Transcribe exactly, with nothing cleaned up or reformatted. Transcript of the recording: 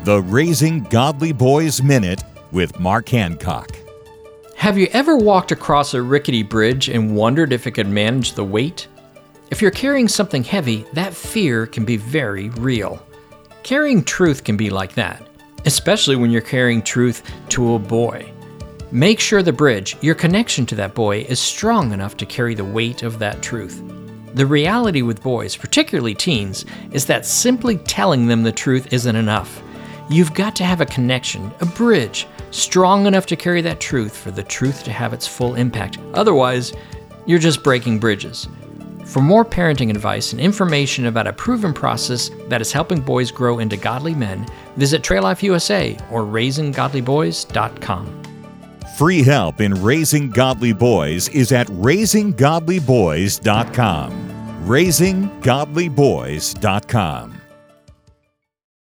The Raising Godly Boys Minute with Mark Hancock. Have you ever walked across a rickety bridge and wondered if it could manage the weight? If you're carrying something heavy, that fear can be very real. Carrying truth can be like that, especially when you're carrying truth to a boy. Make sure the bridge, your connection to that boy, is strong enough to carry the weight of that truth. The reality with boys, particularly teens, is that simply telling them the truth isn't enough. You've got to have a connection, a bridge, strong enough to carry that truth for the truth to have its full impact. Otherwise, you're just breaking bridges. For more parenting advice and information about a proven process that is helping boys grow into godly men, visit Trail Life U S A or raising godly boys dot com. Free help in raising godly boys is at raising godly boys dot com. raising godly boys dot com.